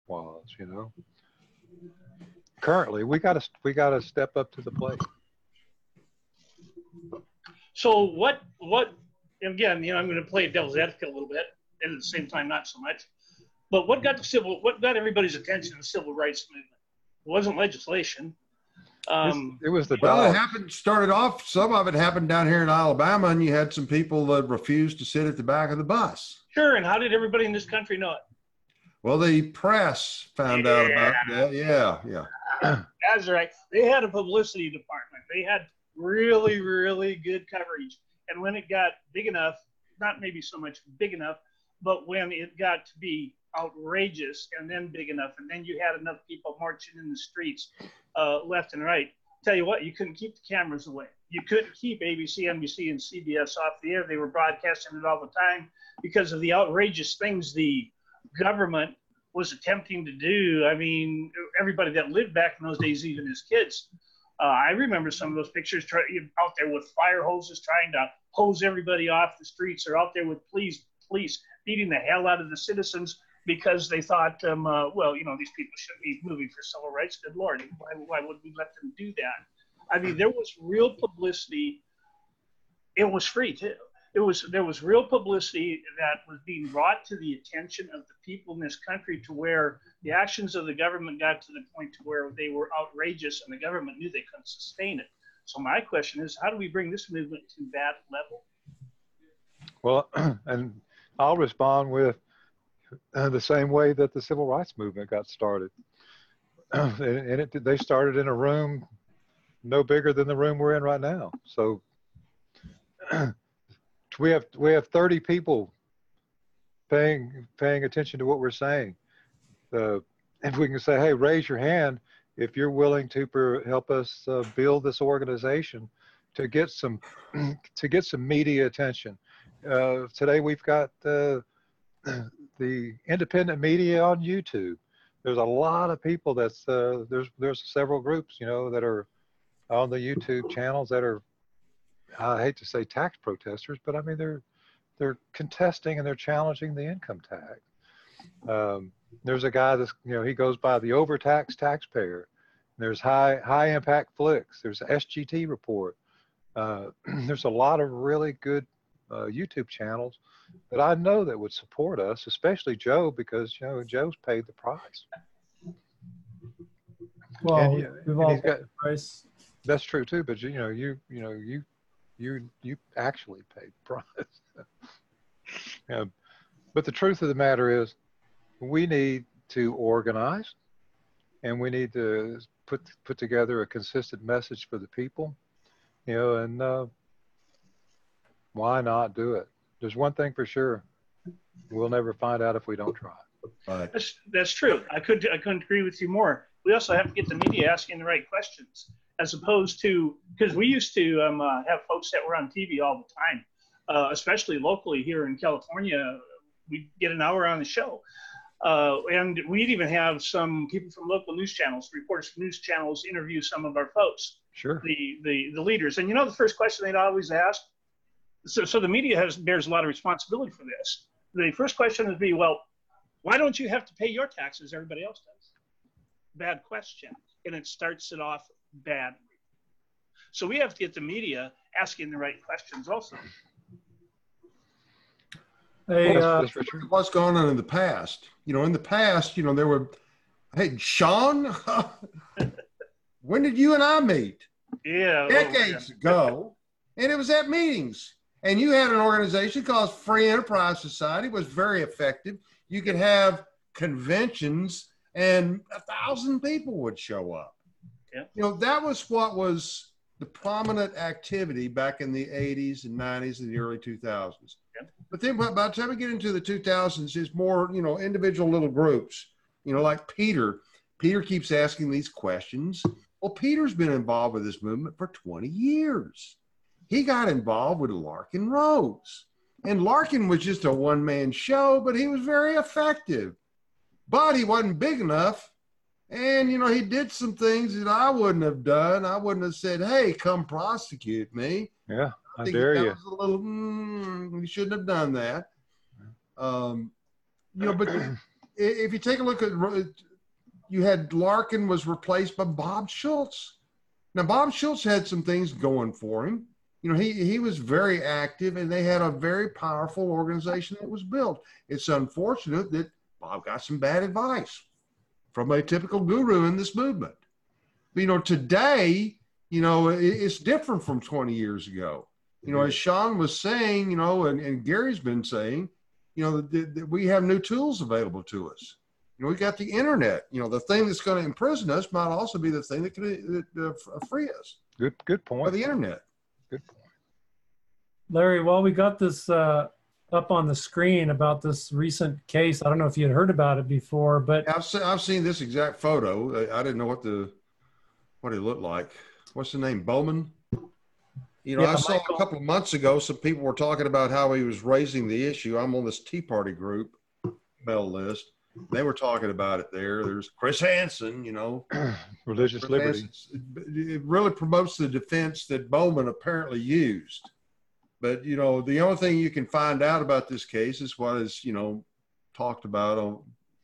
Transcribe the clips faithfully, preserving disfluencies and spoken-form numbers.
was, you know. Currently, we got to we got to step up to the plate. So what what again? You know, I'm going to play devil's advocate a little bit, and at the same time, not so much. But what got the civil? What got everybody's attention in the civil rights movement? It wasn't legislation. Um, it was the well, dogs. it happened. Started off. Some of it happened down here in Alabama, and you had some people that refused to sit at the back of the bus. Sure. And how did everybody in this country know it? Well, the press found yeah. out about that. Yeah, yeah. That's right. They had a publicity department. They had really, really good coverage. And when it got big enough, not maybe so much big enough, but when it got to be outrageous and then big enough, and then you had enough people marching in the streets uh, left and right, tell you what, you couldn't keep the cameras away. You couldn't keep A B C, N B C, and C B S off the air. They were broadcasting it all the time because of the outrageous things the government was attempting to do. I mean, everybody that lived back in those days, even as kids, uh, I remember some of those pictures try, out there with fire hoses trying to hose everybody off the streets, or out there with police, police beating the hell out of the citizens because they thought, um, uh, well, you know, these people shouldn't be moving for civil rights. Good Lord, why, why would we let them do that? I mean, there was real publicity. It was free too. It was, there was real publicity that was being brought to the attention of the people in this country, to where the actions of the government got to the point to where they were outrageous, and the government knew they couldn't sustain it. So my question is, how do we bring this movement to that level? Well, and I'll respond with uh, the same way that the civil rights movement got started. and and it, they started in a room no bigger than the room we're in right now. So we have we have thirty people paying paying attention to what we're saying. Uh, if we can say, hey, raise your hand if you're willing to per, help us uh, build this organization to get some to get some media attention. Uh, today we've got uh, the independent media on YouTube. There's a lot of people that's uh, there's there's several groups, you know, that are on the YouTube channels that are, I hate to say tax protesters, but I mean they're they're contesting and they're challenging the income tax. Um, there's a guy that's, you know, he goes by the overtaxed taxpayer. There's high high impact flicks. There's S G T report. Uh, there's a lot of really good uh, YouTube channels that I know that would support us, especially Joe, because, you know, Joe's paid the price. Well, and, yeah, we've and all he's paid got, the price. That's true too, but you know, you you know, you you you actually paid the price. Yeah, but the truth of the matter is, we need to organize, and we need to put put together a consistent message for the people, you know, and uh, why not do it? There's one thing for sure: we'll never find out if we don't try. Right. That's, that's true. I could I couldn't agree with you more. We also have to get the media asking the right questions, as opposed to, because we used to um, uh, have folks that were on T V all the time, uh, especially locally here in California. We'd get an hour on the show. Uh, and we'd even have some people from local news channels, reporters from news channels, interview some of our folks, Sure. the, the, the leaders. And you know, the first question they'd always ask, so, so the media has bears a lot of responsibility for this. The first question would be, well, why don't you have to pay your taxes? Everybody else does. Bad question. And it starts it off badly. So we have to get the media asking the right questions also. Hey, uh, What's going on in the past? You know, in the past, you know, there were, hey, Sean, when did you and I meet? Yeah. Decades oh, yeah. ago. And it was at meetings. And you had an organization called Free Enterprise Society. It was very effective. You could have conventions and a thousand people would show up. Yeah. You know, that was what was the prominent activity back in the eighties and nineties and the early two thousands. Yeah. But then by the time we get into the two thousands, it's more, you know, individual little groups, you know, like Peter. Peter keeps asking these questions. Well, Peter's been involved with this movement for twenty years. He got involved with Larkin Rose. And Larkin was just a one-man show, but he was very effective. But he wasn't big enough. And, you know, he did some things that I wouldn't have done. I wouldn't have said, hey, come prosecute me. Yeah, I, I think dare that you. was a little, mm, we shouldn't have done that. Um, you know, but if you take a look at, you had Larkin was replaced by Bob Schultz. Now, Bob Schultz had some things going for him. You know, he, he was very active, and they had a very powerful organization that was built. It's unfortunate that Bob got some bad advice from a typical guru in this movement. But, you know, today, you know, it, it's different from twenty years ago. You know, as Sean was saying, you know, and, and Gary's been saying, you know, that, that we have new tools available to us. You know, we got the internet. You know, the thing that's going to imprison us might also be the thing that can uh, free us. Good, good point. By the internet. Good point. Larry, while we got this uh, up on the screen about this recent case, I don't know if you had heard about it before, but I've seen, I've seen this exact photo. I, I didn't know what the what it looked like. What's the name? Bowman? You know, Yeah, I saw Michael. a couple of months ago some people were talking about how he was raising the issue. I'm on this Tea Party group email list. They were talking about it there. There's Chris Hansen, you know. Religious Chris liberty. Hansen's- It really promotes the defense that Bowman apparently used. But, you know, the only thing you can find out about this case is what is, you know, talked about on,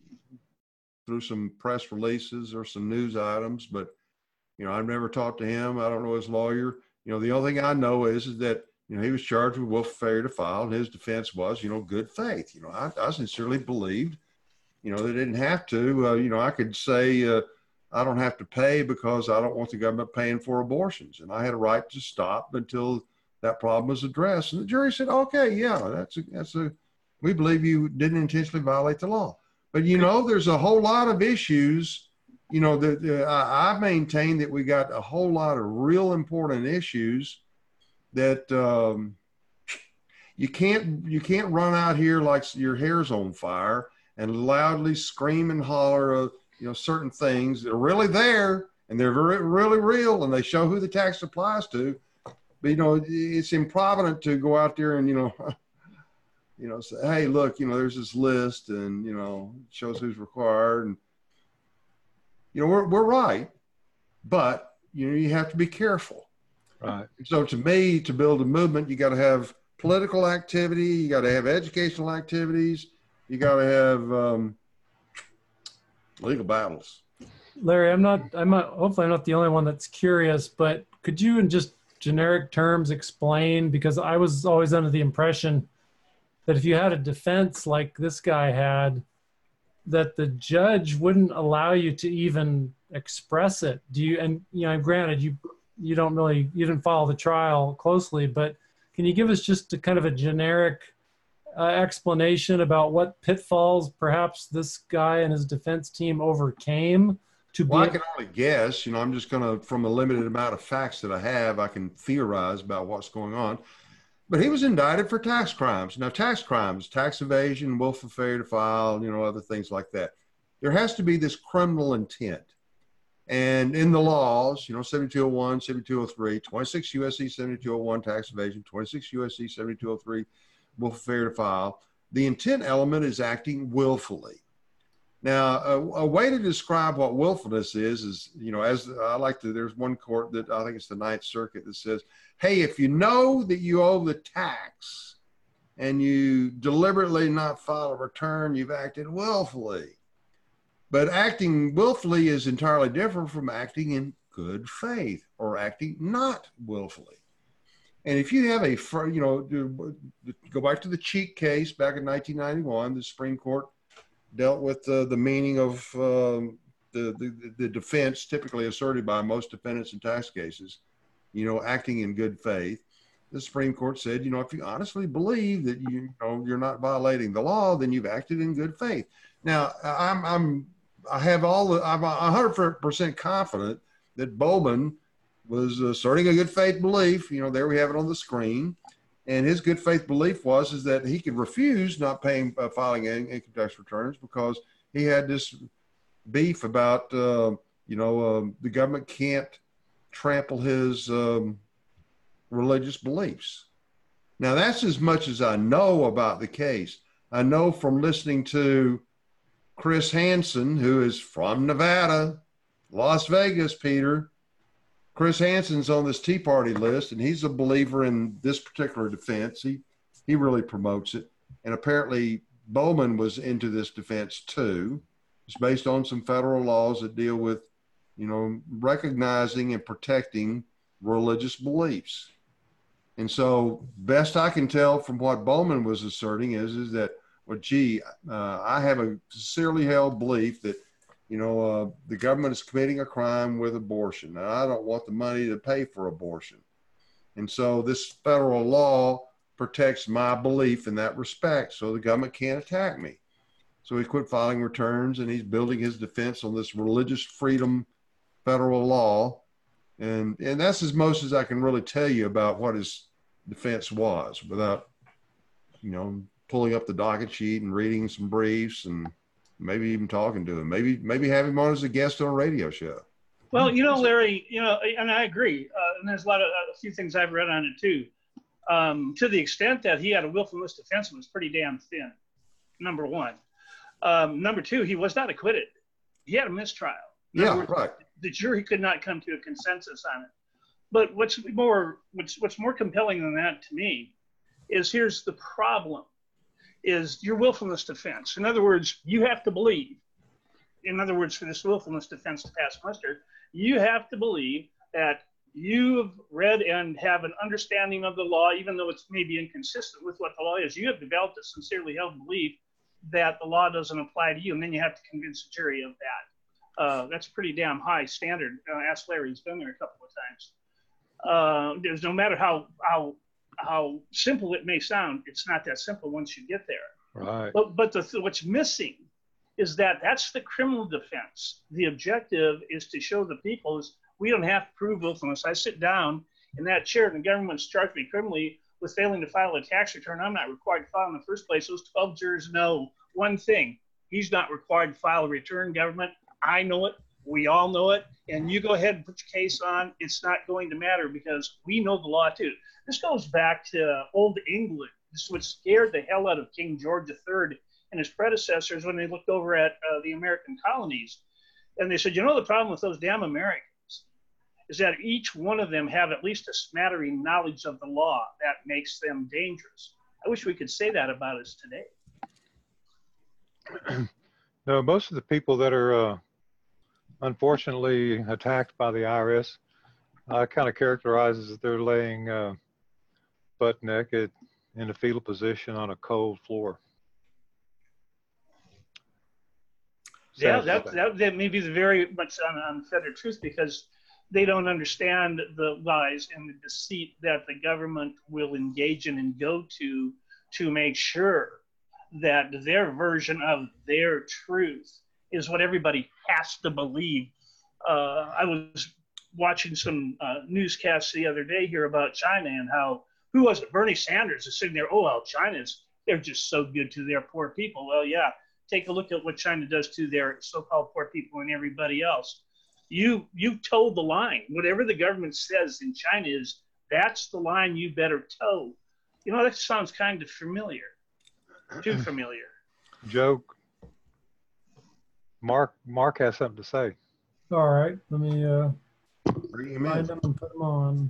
through some press releases or some news items. But, you know, I've never talked to him. I don't know his lawyer. You know, the only thing I know is, is that, you know, he was charged with willful failure to file, and his defense was, you know, good faith. You know, I, I sincerely believed, you know, they didn't have to. Uh, you know, I could say uh, I don't have to pay because I don't want the government paying for abortions. And I had a right to stop until that problem was addressed. And the jury said, okay, yeah, that's a, that's a, we believe you didn't intentionally violate the law. But, you know, there's a whole lot of issues, you know, that uh, I, I maintain that we got a whole lot of real important issues that um, you can't, you can't run out here like your hair's on fire and loudly scream and holler, uh, you know, certain things that are really there and they're very, really real, and they show who the tax applies to. But, you know, it's improvident to go out there and, you know, you know, say, hey, look, you know, there's this list and, you know, it shows who's required. And, you know, we're, we're right, but, you know, you have to be careful. Right. So to me, to build a movement, you got to have political activity, you got to have educational activities, you got to have um, legal battles. Larry, I'm not, I'm not, hopefully I'm not the only one that's curious, but could you in just generic terms explain, because I was always under the impression that if you had a defense like this guy had, that the judge wouldn't allow you to even express it. Do you, and you know, granted you, you don't really, you didn't follow the trial closely, but can you give us just a kind of a generic uh, explanation about what pitfalls perhaps this guy and his defense team overcame to Well, be I can only guess, you know, I'm just going to, from a limited amount of facts that I have, I can theorize about what's going on. But he was indicted for tax crimes. Now, tax crimes, tax evasion, willful failure to file, you know, other things like that. There has to be this criminal intent. And in the laws, you know, seventy-two oh one, seventy-two oh three, twenty-six U S C seventy-two oh one tax evasion, twenty-six U S C seventy-two oh three willful failure to file, the intent element is acting willfully. Now, a, a way to describe what willfulness is, is, you know, as I like to, there's one court that I think it's the Ninth Circuit that says, hey, if you know that you owe the tax and you deliberately not file a return, you've acted willfully. But acting willfully is entirely different from acting in good faith or acting not willfully. And if you have a, you know, go back to the Cheek case back in nineteen ninety-one, the Supreme Court dealt with uh, the meaning of um, the, the, the defense typically asserted by most defendants in tax cases, you know, acting in good faith. The Supreme Court said, you know, if you honestly believe that you, you know, you're not violating the law, then you've acted in good faith. Now, I'm, I'm, I have all the, I'm one hundred percent confident that Bowman was asserting a good faith belief. You know, there we have it on the screen. And his good faith belief was is that he could refuse not paying, uh, filing income tax returns because he had this beef about, uh, you know, um, the government can't trample his um, religious beliefs. Now, that's as much as I know about the case. I know from listening to Chris Hansen, who is from Nevada, Las Vegas, Peter. Chris Hansen's on this Tea Party list, and he's a believer in this particular defense. He he really promotes it. And apparently Bowman was into this defense too. It's based on some federal laws that deal with, you know, recognizing and protecting religious beliefs. And so best I can tell from what Bowman was asserting is, is that, well, gee, uh, I have a sincerely held belief that, you know, uh, the government is committing a crime with abortion, and I don't want the money to pay for abortion. And so this federal law protects my belief in that respect, so the government can't attack me. So he quit filing returns, and he's building his defense on this religious freedom federal law. And, and that's as most as I can really tell you about what his defense was without, you know, pulling up the docket sheet and reading some briefs and maybe even talking to him, maybe, maybe have him on as a guest on a radio show. Well, you know, Larry, you know, and I agree. Uh, and there's a lot of, a few things I've read on it too. Um, to the extent that he had a willfulness defense was pretty damn thin, number one. Um, number two, he was not acquitted. He had a mistrial. Yeah, words, right. The jury could not come to a consensus on it. But what's more, what's, what's more compelling than that to me is here's the problem, is your willfulness defense. In other words, you have to believe, in other words, for this willfulness defense to pass muster, you have to believe that you've read and have an understanding of the law, even though it's maybe inconsistent with what the law is. You have developed a sincerely held belief that the law doesn't apply to you, and then you have to convince the jury of that. Uh, that's a pretty damn high standard. Uh, ask Larry, he's been there a couple of times. Uh, there's no matter how, how, how simple it may sound, it's not that simple once you get there. Right. But, but the, what's missing is that that's the criminal defense. The objective is to show the people is we don't have to prove willfulness. I sit down in that chair and the government's charged me criminally with failing to file a tax return. I'm not required to file in the first place. Those twelve jurors know one thing. He's not required to file a return, government. I know it. We all know it. And you go ahead and put your case on. It's not going to matter because we know the law too. This goes back to old England. This is what scared the hell out of King George the Third and his predecessors when they looked over at uh, the American colonies. And they said, you know, the problem with those damn Americans is that each one of them have at least a smattering knowledge of the law that makes them dangerous. I wish we could say that about us today. No, most of the people that are uh, unfortunately attacked by the I R S, I kind of characterize as they're laying uh, butt naked in a fetal position on a cold floor. Yeah, that, that, that may be the very much un, unfettered truth because they don't understand the lies and the deceit that the government will engage in and go to to make sure that their version of their truth is what everybody has to believe. Uh, I was watching some uh, newscasts the other day here about China and how, who was it? Bernie Sanders is sitting there, oh, well, China's, they're just so good to their poor people. Well, yeah, take a look at what China does to their so-called poor people and everybody else. You, you told the line. Whatever the government says in China is, that's the line you better toe. You know, that sounds kind of familiar. Too familiar. Joe, Mark, Mark has something to say. All right, let me uh, Bring him find in. them and put them on.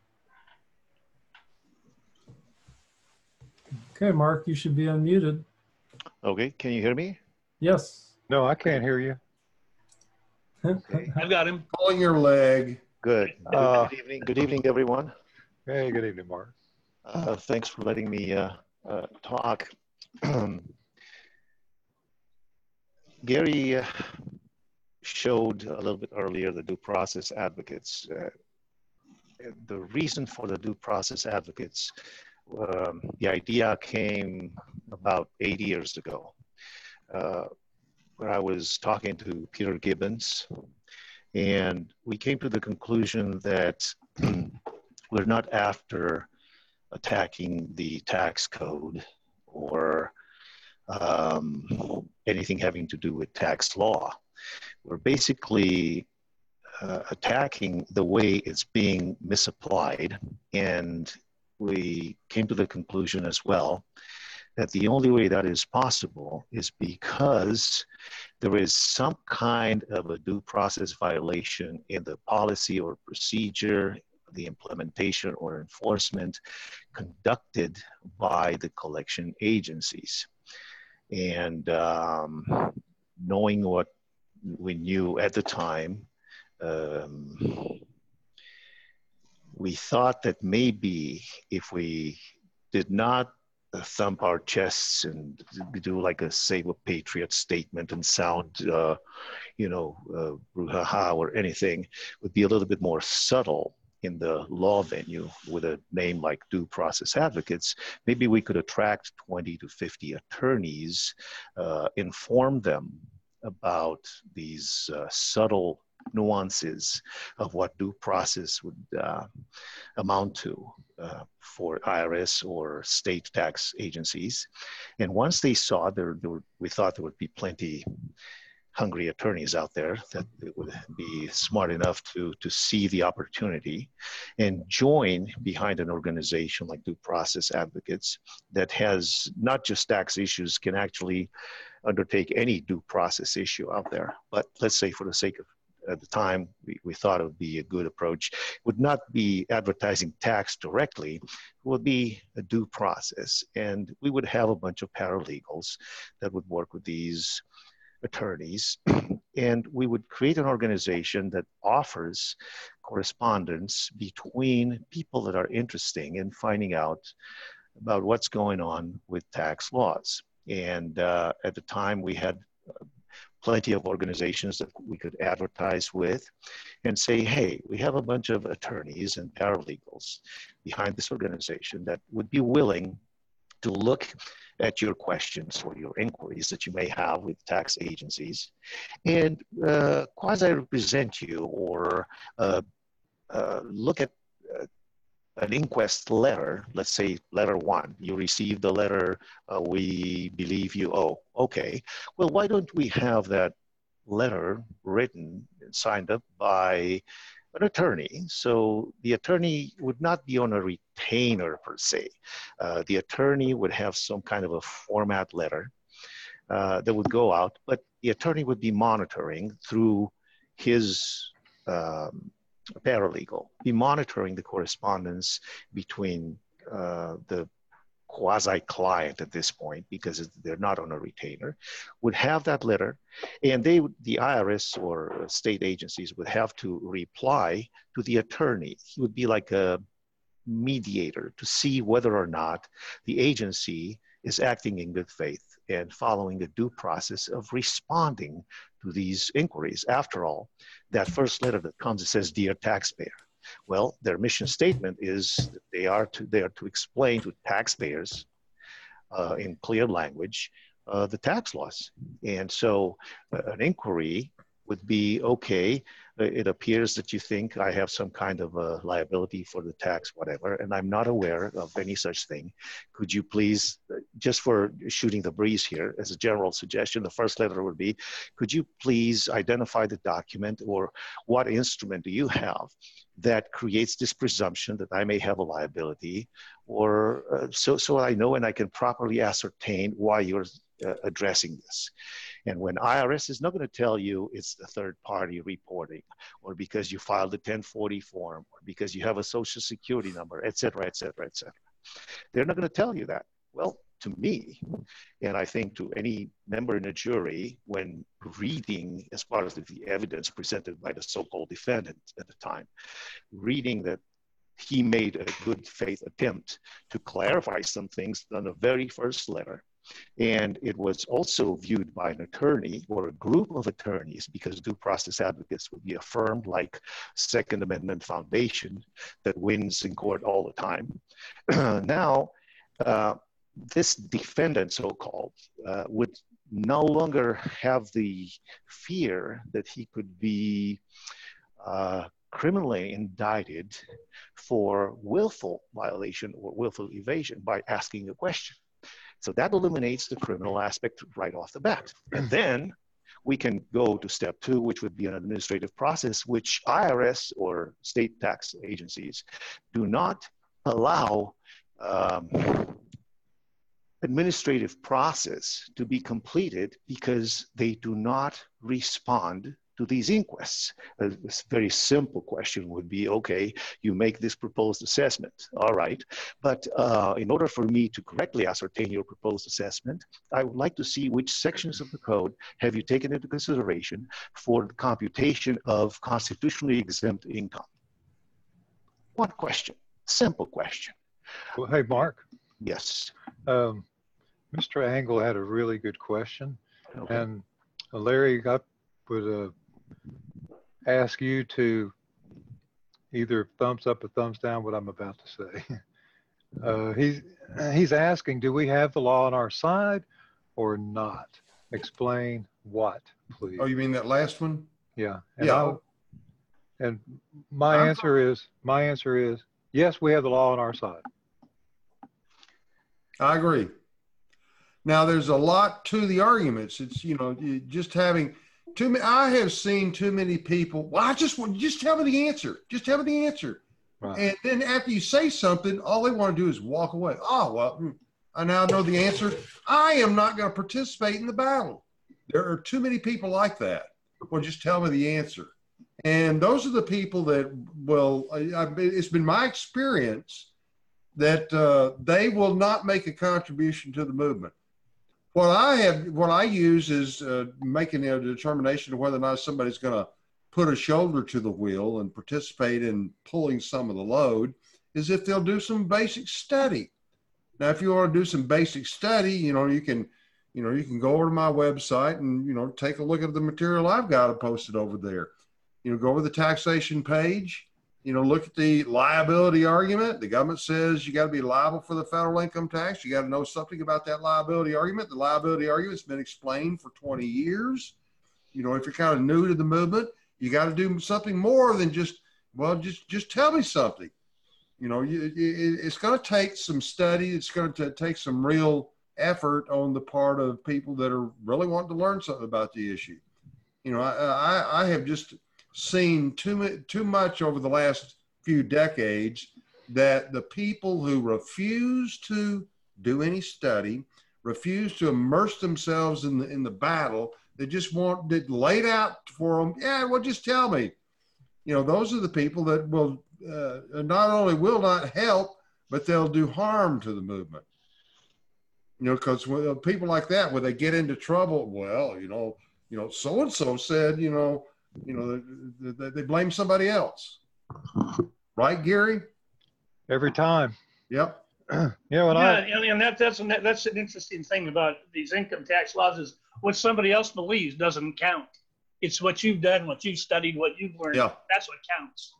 Okay, Mark, you should be unmuted. Okay, can you hear me? Yes. No, I can't hear you. Okay. I've got him. Pulling your leg. Good. Good, Uh, good evening. Good evening, everyone. Hey, good evening, Mark. Uh, thanks for letting me uh, uh, talk. Gary uh, showed a little bit earlier the due process advocates. Uh, the reason for the due process advocates, um, the idea came about eight years ago, uh, where I was talking to Peter Gibbons, and we came to the conclusion that we're not after attacking the tax code or um, anything having to do with tax law. We're basically uh, attacking the way it's being misapplied, and we came to the conclusion as well that the only way that is possible is because there is some kind of a due process violation in the policy or procedure, the implementation or enforcement conducted by the collection agencies. And um, knowing what we knew at the time, um, we thought that maybe if we did not uh, thump our chests and do like a Save a Patriot statement and sound, uh, you know, uh, brouhaha or anything, would be a little bit more subtle in the law venue with a name like Due Process Advocates, maybe we could attract twenty to fifty attorneys, uh, inform them about these uh, subtle nuances of what due process would uh, amount to uh, for I R S or state tax agencies. And once they saw, there, there were, we thought there would be plenty hungry attorneys out there that would be smart enough to, to see the opportunity and join behind an organization like Due Process Advocates that has not just tax issues, can actually undertake any due process issue out there. But let's say for the sake of at the time, we, we thought it would be a good approach. It would not be advertising tax directly, it would be a due process. And we would have a bunch of paralegals that would work with these attorneys. And we would create an organization that offers correspondence between people that are interested in finding out about what's going on with tax laws. And uh, at the time, we had plenty of organizations that we could advertise with and say, hey, we have a bunch of attorneys and paralegals behind this organization that would be willing to look at your questions or your inquiries that you may have with tax agencies and uh, quasi-represent you or uh, uh, look at uh, an inquest letter, let's say letter one, you received the letter, uh, we believe you owe. Okay, well, why don't we have that letter written and signed up by an attorney? So the attorney would not be on a retainer per se. Uh, the attorney would have some kind of a format letter uh, that would go out, but the attorney would be monitoring through his um, paralegal, be monitoring the correspondence between uh, the quasi-client at this point, because they're not on a retainer, would have that letter, and they, the I R S or state agencies would have to reply to the attorney. He would be like a mediator to see whether or not the agency is acting in good faith and following the due process of responding to these inquiries. After all, that first letter that comes, it says, "Dear taxpayer." Well, their mission statement is that they are to, they are to explain to taxpayers uh, in clear language uh, the tax laws. And so uh, an inquiry would be, okay, it appears that you think I have some kind of a liability for the tax, whatever, and I'm not aware of any such thing. Could you please, just for shooting the breeze here, as a general suggestion, the first letter would be, could you please identify the document or what instrument do you have that creates this presumption that I may have a liability, or uh, so, so I know and I can properly ascertain why you're uh, addressing this. And when I R S is not going to tell you it's the third party reporting, or because you filed a ten forty form, or because you have a social security number, et cetera, et cetera, et cetera. They're not going to tell you that. Well, to me, and I think to any member in a jury, when reading as part of the evidence presented by the so-called defendant at the time, reading that he made a good faith attempt to clarify some things on the very first letter, and it was also viewed by an attorney or a group of attorneys, because due process advocates would be a firm like Second Amendment Foundation that wins in court all the time. Now, uh, this defendant, so-called, uh, would no longer have the fear that he could be uh, criminally indicted for willful violation or willful evasion by asking a question. So that eliminates the criminal aspect right off the bat. And then we can go to step two, which would be an administrative process, which I R S or state tax agencies do not allow um, administrative process to be completed because they do not respond to these inquests. A very simple question would be, okay, you make this proposed assessment, all right, but uh, in order for me to correctly ascertain your proposed assessment, I would like to see which sections of the code have you taken into consideration for the computation of constitutionally exempt income. One question, simple question. Well, hey, Mark. Yes. Um, Mister Angle had a really good question, Okay. and uh, Larry, I would uh, ask you to either thumbs up or thumbs down what I'm about to say. Uh, he's he's asking, do we have the law on our side or not? Explain what, please. Oh, you mean that last one? Yeah. And Yeah. I'll- and my I'm answer is my answer is yes, we have the law on our side. I agree. Now, there's a lot to the arguments. It's, you know, you just having too many. I have seen too many people. Well, I just want, just tell me the answer. Just tell me the answer. Right. And then after you say something, all they want to do is walk away. Oh, well, hmm, I now know the answer. I am not going to participate in the battle. There are too many people like that. Well, just tell me the answer. And those are the people that will, I, I, it's been my experience that uh, they will not make a contribution to the movement. What I have, what I use is uh, making a determination of whether or not somebody's going to put a shoulder to the wheel and participate in pulling some of the load, is if they'll do some basic study. Now, if you want to do some basic study, you know, you can, you know, you can go over to my website and, you know, take a look at the material I've got posted over there. You know, go over the taxation page, you know, look at the liability argument. The government says you got to be liable for the federal income tax. You got to know something about that liability argument. The liability argument's been explained for twenty years. You know, if you're kind of new to the movement, you got to do something more than just, well, just, just tell me something. You know, you, it, it's going to take some study. It's going to take some real effort on the part of people that are really wanting to learn something about the issue. You know, I, I, I have just seen too, too much over the last few decades that the people who refuse to do any study, refuse to immerse themselves in the, in the battle, they just want it laid out for them. Yeah, well, just tell me. You know, those are the people that will uh, not only will not help, but they'll do harm to the movement. You know, because people like that, when they get into trouble, well, you know, you know, so and so said, you know, you know, they, they blame somebody else, right, Gary? Every time. Yep. You know, and Yeah, I, and, and that, that's, that's an interesting thing about these income tax laws is what somebody else believes doesn't count. It's what you've done, what you've studied, what you've learned. Yeah. That's what counts.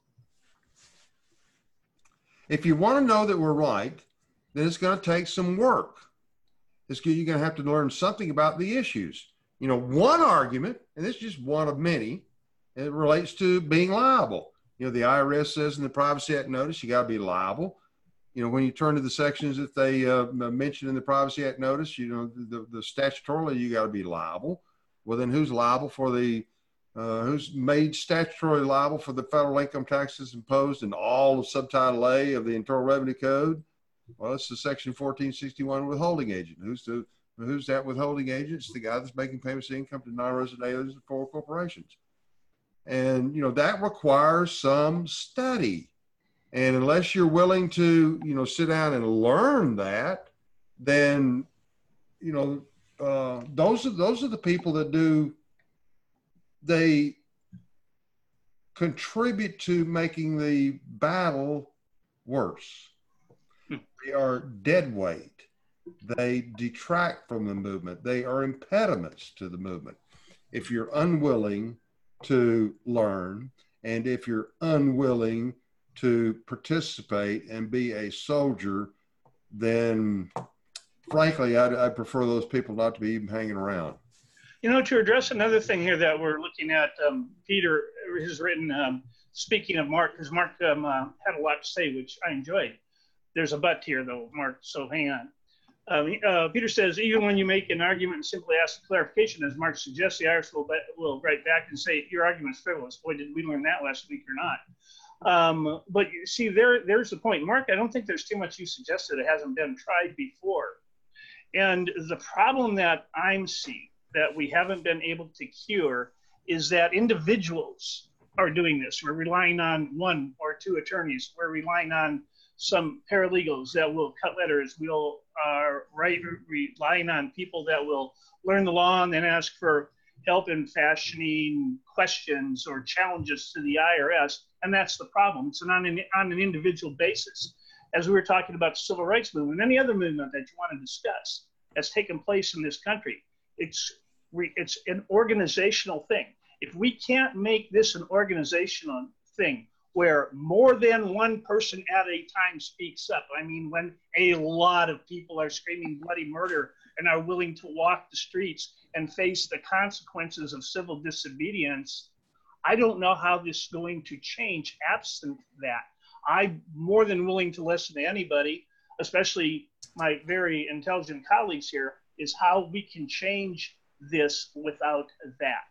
If you want to know that we're right, then it's going to take some work. It's, you're going to have to learn something about the issues. You know, one argument, and this is just one of many, it relates to being liable. You know, the I R S says in the Privacy Act notice, you got to be liable. You know, when you turn to the sections that they uh, mention in the Privacy Act notice, you know, the, the statutorily, you got to be liable. Well, then who's liable for the, uh, who's made statutorily liable for the federal income taxes imposed in all of Subtitle A of the Internal Revenue Code? Well, it's the Section fourteen sixty-one withholding agent. Who's the, who's that withholding agent? It's the guy that's making payments of income to non-resident aliens and foreign corporations. And, you know, that requires some study. And unless you're willing to, you know, sit down and learn that, then, you know, uh, those are, those are the people that do, they contribute to making the battle worse. They are dead weight. They detract from the movement. They are impediments to the movement. If you're unwilling to learn, and if you're unwilling to participate and be a soldier, then frankly, I'd, I'd prefer those people not to be even hanging around. You know, to address another thing here that we're looking at, um, Peter has written, um, speaking of Mark, because Mark um, uh, had a lot to say, which I enjoyed. There's a but here, though, Mark, so hang on. Um, uh, Peter says, even when you make an argument and simply ask clarification, as Mark suggests, the I R S will, be, will write back and say, your argument's frivolous. Boy, did we learn that last week or not. Um, but you see, there, there's the point. Mark, I don't think there's too much you suggested that hasn't been tried before. And the problem that I'm seeing that we haven't been able to cure is that individuals are doing this. We're relying on one or two attorneys. We're relying on some paralegals that will cut letters. We'll uh, write, relying on people that will learn the law and then ask for help in fashioning questions or challenges to the I R S. And that's the problem. It's on an, on an individual basis. As we were talking about the civil rights movement, any other movement that you want to discuss that's taken place in this country, it's, it's an organizational thing. If we can't make this an organizational thing where more than one person at a time speaks up, I mean, when a lot of people are screaming bloody murder and are willing to walk the streets and face the consequences of civil disobedience, I don't know how this is going to change absent that. I'm more than willing to listen to anybody, especially my very intelligent colleagues here, is how we can change this without that.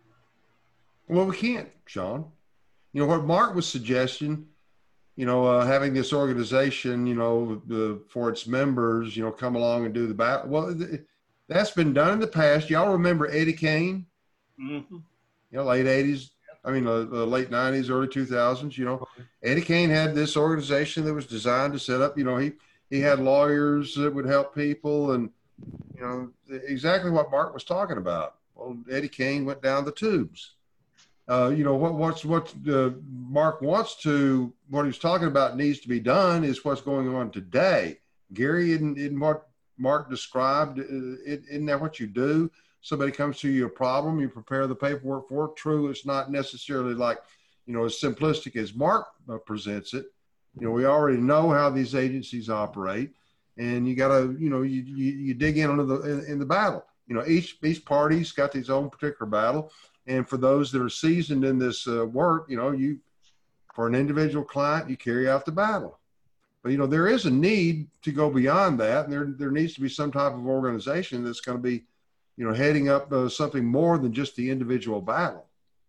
Well, we can't, Sean. You know, what Mark was suggesting, you know, uh, having this organization, you know, the, for its members, you know, come along and do the battle. Well, th that's been done in the past. Y'all remember Eddie Kane? Mm-hmm. You know, late eighties, I mean, uh, the late nineties, early two thousands, you know. Eddie Kane had this organization that was designed to set up, you know, he, he had lawyers that would help people and, you know, exactly what Mark was talking about. Well, Eddie Kane went down the tubes. Uh, you know, what what's what uh, Mark wants to, what he was talking about needs to be done is what's going on today. Gary, isn't, isn't what Mark described, isn't that what you do? Somebody comes to you a problem, you prepare the paperwork for it. True, it's not necessarily like, you know, as simplistic as Mark uh, presents it. You know, we already know how these agencies operate, and you got to, you know, you, you, you dig in into the in, in the battle. You know, each each party's got its own particular battle. And for those that are seasoned in this uh, work, you know, you, for an individual client, you carry out the battle. But, you know, there is a need to go beyond that. And there, there needs to be some type of organization that's going to be, you know, heading up uh, something more than just the individual battle.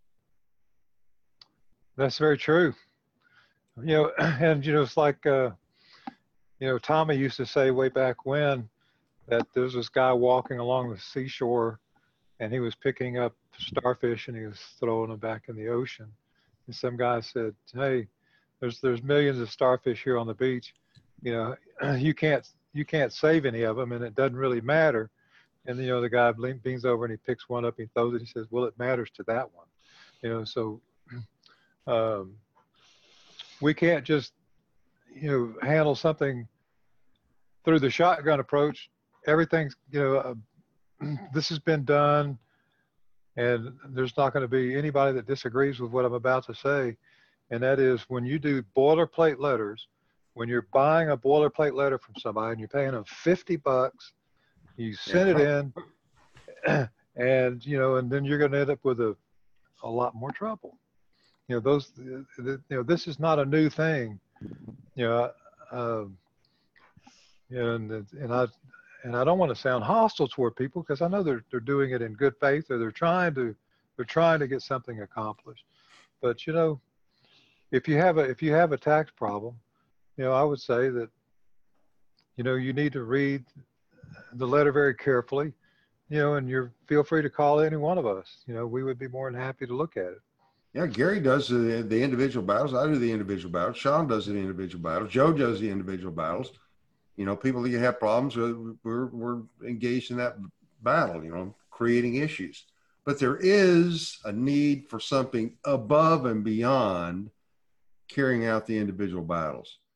That's very true. You know, and, you know, it's like, uh, you know, Tommy used to say way back when that there was this guy walking along the seashore and he was picking up starfish and he was throwing them back in the ocean. And some guy said, hey, there's there's millions of starfish here on the beach. You know, you can't you can't save any of them, and it doesn't really matter. And you know, the guy leans over and he picks one up, and he throws it. He says, well, it matters to that one. You know, so um, we can't just you know handle something through the shotgun approach. Everything's you know. Uh, this has been done, and there's not going to be anybody that disagrees with what I'm about to say, and that is when you do boilerplate letters, when you're buying a boilerplate letter from somebody and you're paying them fifty bucks, you send it in, and you know, and then you're going to end up with a a lot more trouble. You know, those, you know, this is not a new thing. You know, um, and and I. And I don't want to sound hostile toward people because I know they're they're doing it in good faith, or they're trying to they're trying to get something accomplished. But you know, if you have a if you have a tax problem, you know, I would say that you know you need to read the letter very carefully, you know, and you're feel free to call any one of us. You know, we would be more than happy to look at it. Yeah, Gary does the, the individual battles. I do the individual battles. Sean does the individual battles. Joe does the individual battles. You know, people that have problems, we're, we're engaged in that battle, you know, creating issues. But there is a need for something above and beyond carrying out the individual battles.